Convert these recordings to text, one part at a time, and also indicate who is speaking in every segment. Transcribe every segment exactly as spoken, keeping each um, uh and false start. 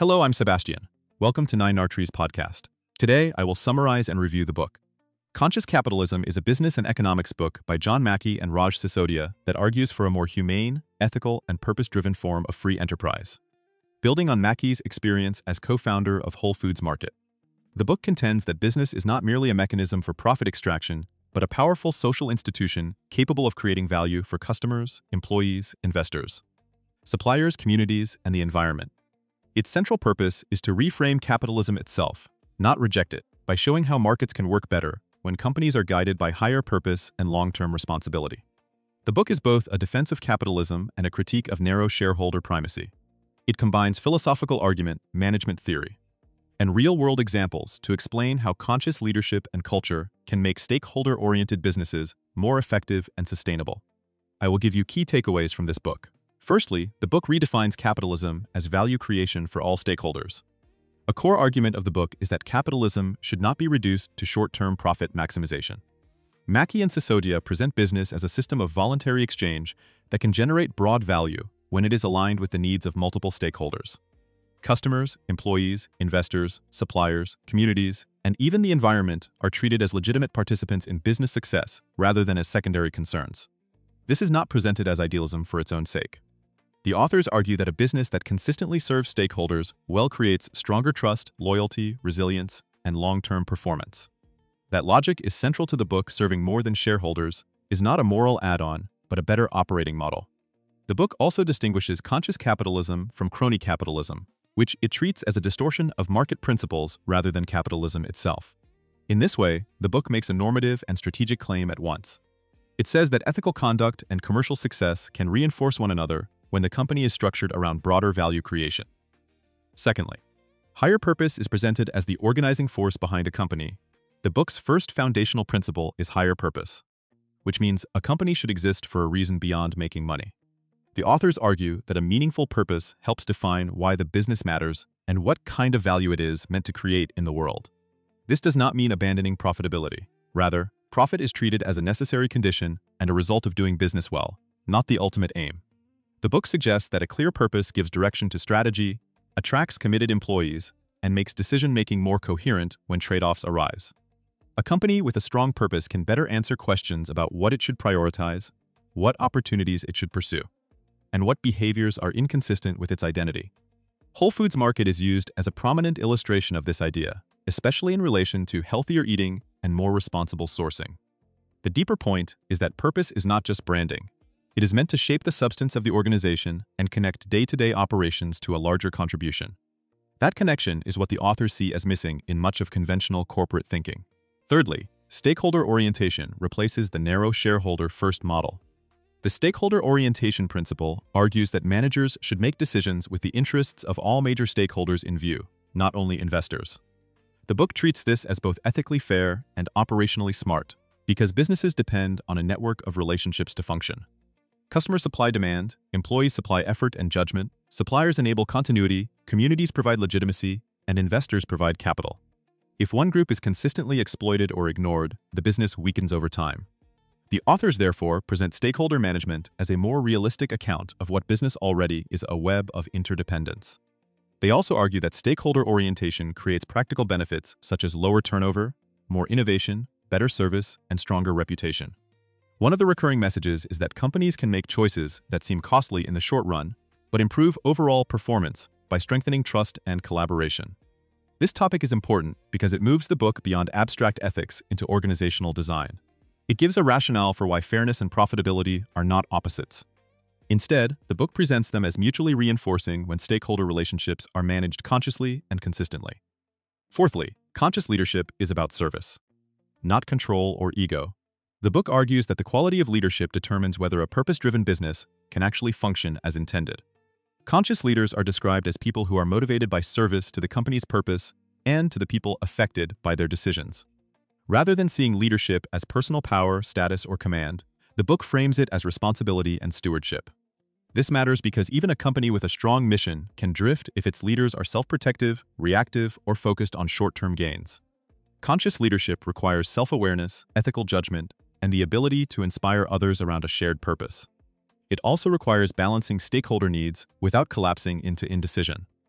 Speaker 1: Hello, I'm Sebastian. Welcome to Nine Nartrees podcast. Today, I will summarize and review the book. Conscious Capitalism is a business and economics book by John Mackey and Raj Sisodia that argues for a more humane, ethical, and purpose-driven form of free enterprise. Building on Mackey's experience as co-founder of Whole Foods Market, the book contends that business is not merely a mechanism for profit extraction, but a powerful social institution capable of creating value for customers, employees, investors, suppliers, communities, and the environment. Its central purpose is to reframe capitalism itself, not reject it, by showing how markets can work better when companies are guided by higher purpose and long-term responsibility. The book is both a defense of capitalism and a critique of narrow shareholder primacy. It combines philosophical argument, management theory, and real-world examples to explain how conscious leadership and culture can make stakeholder-oriented businesses more effective and sustainable. I will give you key takeaways from this book. Firstly, the book redefines capitalism as value creation for all stakeholders. A core argument of the book is that capitalism should not be reduced to short-term profit maximization. Mackey and Sisodia present business as a system of voluntary exchange that can generate broad value when it is aligned with the needs of multiple stakeholders. Customers, employees, investors, suppliers, communities, and even the environment are treated as legitimate participants in business success rather than as secondary concerns. This is not presented as idealism for its own sake. The authors argue that a business that consistently serves stakeholders well creates stronger trust, loyalty, resilience, and long-term performance. That logic is central to the book. Serving more than shareholders is not a moral add-on, but a better operating model. The book also distinguishes conscious capitalism from crony capitalism, which it treats as a distortion of market principles rather than capitalism itself. In this way, the book makes a normative and strategic claim at once. It says that ethical conduct and commercial success can reinforce one another when the company is structured around broader value creation. Secondly, higher purpose is presented as the organizing force behind a company. The book's first foundational principle is higher purpose, which means a company should exist for a reason beyond making money. The authors argue that a meaningful purpose helps define why the business matters and what kind of value it is meant to create in the world. This does not mean abandoning profitability. Rather, profit is treated as a necessary condition and a result of doing business well, not the ultimate aim. The book suggests that a clear purpose gives direction to strategy, attracts committed employees, and makes decision-making more coherent when trade-offs arise. A company with a strong purpose can better answer questions about what it should prioritize, what opportunities it should pursue, and what behaviors are inconsistent with its identity. Whole Foods Market is used as a prominent illustration of this idea, especially in relation to healthier eating and more responsible sourcing. The deeper point is that purpose is not just branding. It is meant to shape the substance of the organization and connect day-to-day operations to a larger contribution. That connection is what the authors see as missing in much of conventional corporate thinking. Thirdly, stakeholder orientation replaces the narrow shareholder-first model. The stakeholder orientation principle argues that managers should make decisions with the interests of all major stakeholders in view, not only investors. The book treats this as both ethically fair and operationally smart, because businesses depend on a network of relationships to function. Customers supply demand, employees supply effort and judgment, suppliers enable continuity, communities provide legitimacy, and investors provide capital. If one group is consistently exploited or ignored, the business weakens over time. The authors therefore present stakeholder management as a more realistic account of what business already is: a web of interdependence. They also argue that stakeholder orientation creates practical benefits such as lower turnover, more innovation, better service, and stronger reputation. One of the recurring messages is that companies can make choices that seem costly in the short run, but improve overall performance by strengthening trust and collaboration. This topic is important because it moves the book beyond abstract ethics into organizational design. It gives a rationale for why fairness and profitability are not opposites. Instead, the book presents them as mutually reinforcing when stakeholder relationships are managed consciously and consistently. Fourthly, conscious leadership is about service, not control or ego. The book argues that the quality of leadership determines whether a purpose-driven business can actually function as intended. Conscious leaders are described as people who are motivated by service to the company's purpose and to the people affected by their decisions. Rather than seeing leadership as personal power, status, or command, the book frames it as responsibility and stewardship. This matters because even a company with a strong mission can drift if its leaders are self-protective, reactive, or focused on short-term gains. Conscious leadership requires self-awareness, ethical judgment, and the ability to inspire others around a shared purpose. It also requires balancing stakeholder needs without collapsing into indecision.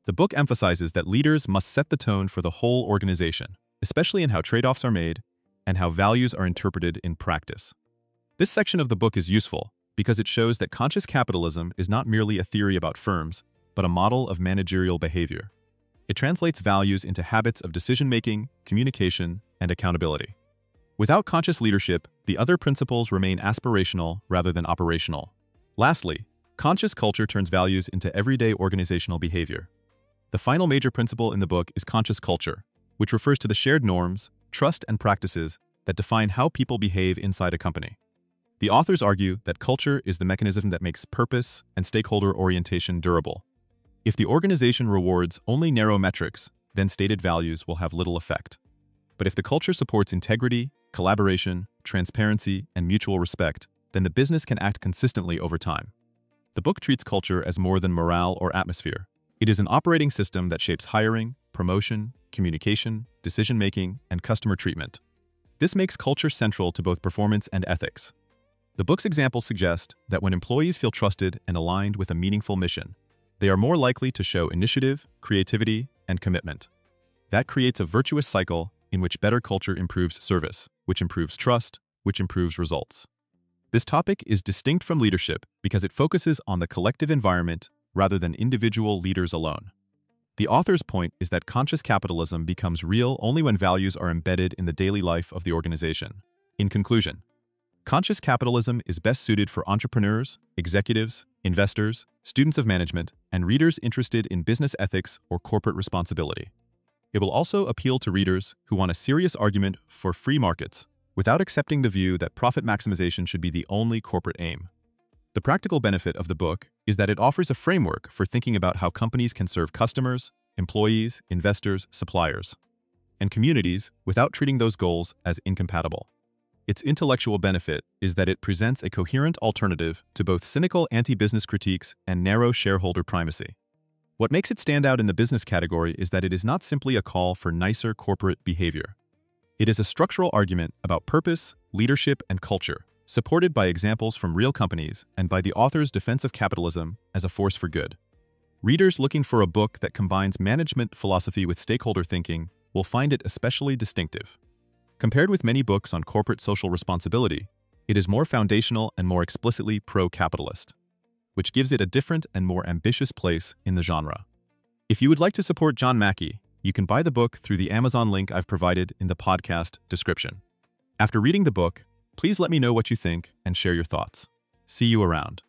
Speaker 1: The book emphasizes that leaders must set the tone for the whole organization, especially in how trade-offs are made and how values are interpreted in practice. This section of the book is useful because it shows that conscious capitalism is not merely a theory about firms, but a model of managerial behavior. It translates values into habits of decision-making, communication, and accountability. Without conscious leadership, the other principles remain aspirational rather than operational. Lastly, conscious culture turns values into everyday organizational behavior. The final major principle in the book is conscious culture, which refers to the shared norms, trust, and practices that define how people behave inside a company. The authors argue that culture is the mechanism that makes purpose and stakeholder orientation durable. If the organization rewards only narrow metrics, then stated values will have little effect. But if the culture supports integrity, collaboration, transparency, and mutual respect, then the business can act consistently over time. The book treats culture as more than morale or atmosphere. It is an operating system that shapes hiring, promotion, communication, decision-making, and customer treatment. This makes culture central to both performance and ethics. The book's examples suggest that when employees feel trusted and aligned with a meaningful mission, they are more likely to show initiative, creativity, and commitment. That creates a virtuous cycle in which better culture improves service, which improves trust, which improves results. This topic is distinct from leadership because it focuses on the collective environment rather than individual leaders alone. The author's point is that conscious capitalism becomes real only when values are embedded in the daily life of the organization. In conclusion, conscious capitalism is best suited for entrepreneurs, executives, investors, students of management, and readers interested in business ethics or corporate responsibility. It will also appeal to readers who want a serious argument for free markets without accepting the view that profit maximization should be the only corporate aim. The practical benefit of the book is that it offers a framework for thinking about how companies can serve customers, employees, investors, suppliers, and communities without treating those goals as incompatible. Its intellectual benefit is that it presents a coherent alternative to both cynical anti-business critiques and narrow shareholder primacy. What makes it stand out in the business category is that it is not simply a call for nicer corporate behavior. It is a structural argument about purpose, leadership, and culture, supported by examples from real companies and by the author's defense of capitalism as a force for good. Readers looking for a book that combines management philosophy with stakeholder thinking will find it especially distinctive. Compared with many books on corporate social responsibility, it is more foundational and more explicitly pro-capitalist, which gives it a different and more ambitious place in the genre. If you would like to support John Mackey, you can buy the book through the Amazon link I've provided in the podcast description. After reading the book, please let me know what you think and share your thoughts. See you around.